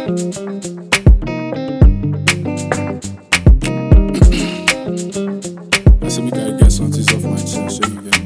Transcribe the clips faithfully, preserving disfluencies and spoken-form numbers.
I said, we gotta get some things off my chest so you get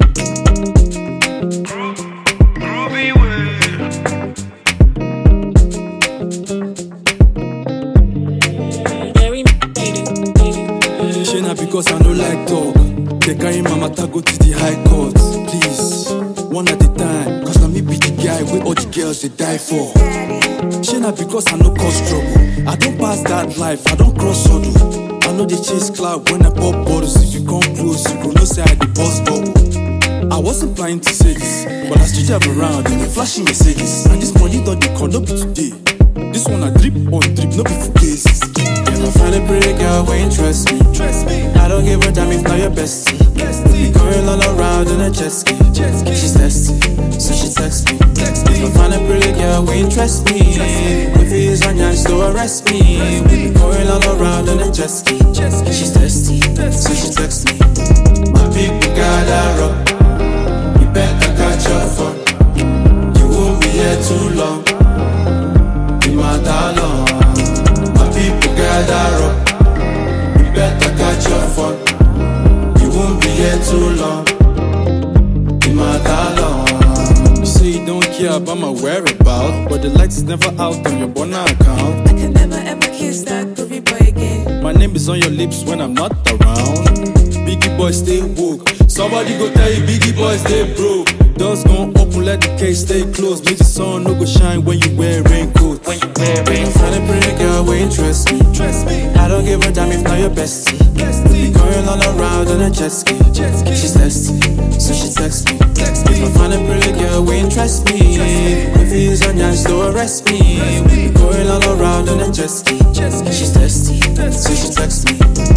She not because I don't like talk. They carry my matter go to the high court. Please, one at a time. Cause now me be the guy where all the girls they die for. She not because I no cause trouble. I don't pass that life, I don't cross hurdle. I know they chase cloud when I pop bottles. If you come close, you gon' know say I the boss bubble. I wasn't planning to say this, but I still drive around in a flashing Mercedes. And this money don't they call, no be today. This one I drip on drip, no be for cases. If I find a pretty girl, won't trust me. Trust me. I don't give a damn if not your bestie. We going all around in a jet ski. She's thirsty, so she text me. If I find a pretty girl, won't trust me. If he is on your store, arrest me. We be going all around in a jet ski. She's thirsty, so she text me. My people gather up. You better catch your phone. You won't be here too long. You matter long. My people gather up. You better catch your phone. You won't be here too long. You matter long. You say you don't care about my whereabouts, but the lights is never out on your Bona account. I can never ever kiss that groovy boy again. My name is on your lips when I'm not around. Biggie boy stay woke. Somebody go tell you Biggie boy stay broke. Doors gon' open, let the case stay closed. Make the sun no go shine when you wear raincoat. When you wear raincoat. Find a pretty girl, won't trust me. Trust me. I don't give a damn if not your bestie. We going all around in a jet ski. She's thirsty, so she text me. If I find a pretty girl, won't trust me. If he is on your store, arrest me. We going all around in a jet ski. She's thirsty, so she text me.